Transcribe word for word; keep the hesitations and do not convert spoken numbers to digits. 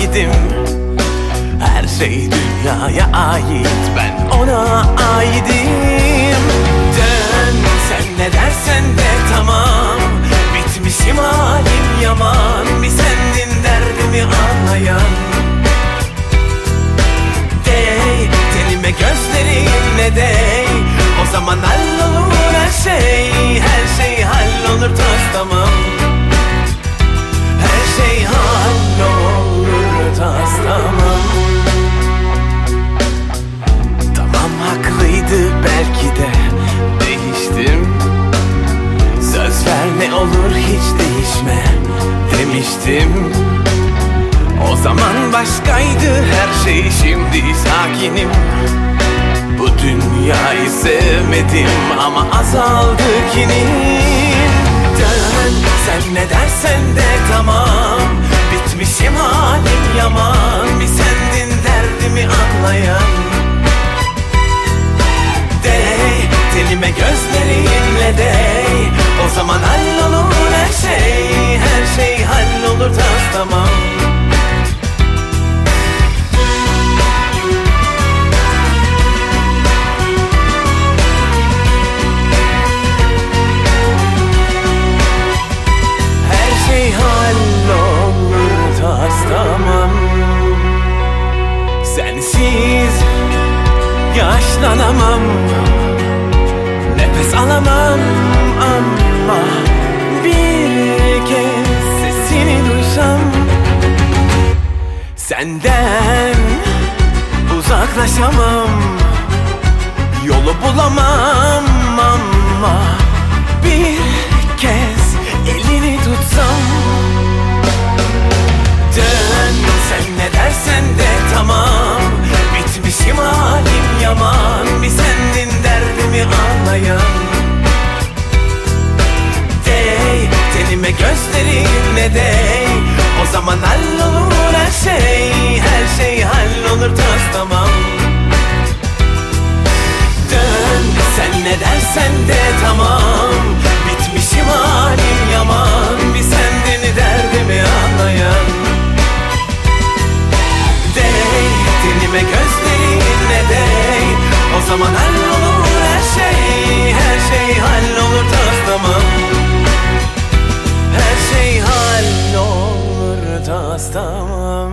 şahidim. Her şey dünyaya ait, ben ona aidim. Dön, sen ne dersen de tamam. Bitmişim, halim yaman. Bir sendin derdimi anlayan. Değ, tenime gözlerinle değ. O zaman hallolur her şey. Her şey hallolur toz tamam. Her şey hallolur toz tamam. Tamam, haklıydı, belki de değiştim. Söz ver, ne olur hiç değişme demiştim. O zaman başkaydı her şey, şimdi sakinim. Bu dünyayı sevmedim ama azaldı kinin. Dön, sen ne dersen de tamam. Bitmişim, halim yaman. Bir sendin derdimi anlayan. Değ, tenime gözlerinle değ. O zaman hallolur her şey. Her şey hallolur tas tamam. Her şey hallolur tas tamam. Sensiz yaşlanamam, nefes alamam ama bir kez sesini duysam. Senden uzaklaşamam, yolu bulamam ama bir kez elini tutsam. Dön, sen ne dersen de tamam. Bitmişim, halim yaman. Bir sendin derdimi anlayan. Değ, tenime gözlerinle değ. O zaman hallolur her şey. Her şey hallolur tas tamam. Dön, sen ne dersen de tamam. Bitmişim, halim yaman. Bir sendin derdimi anlayan. Değ, tenime gözlerinle değ. O zaman hallolur her şey. Her şey hallolur tas tamam. Her şey hallolur tas tamam.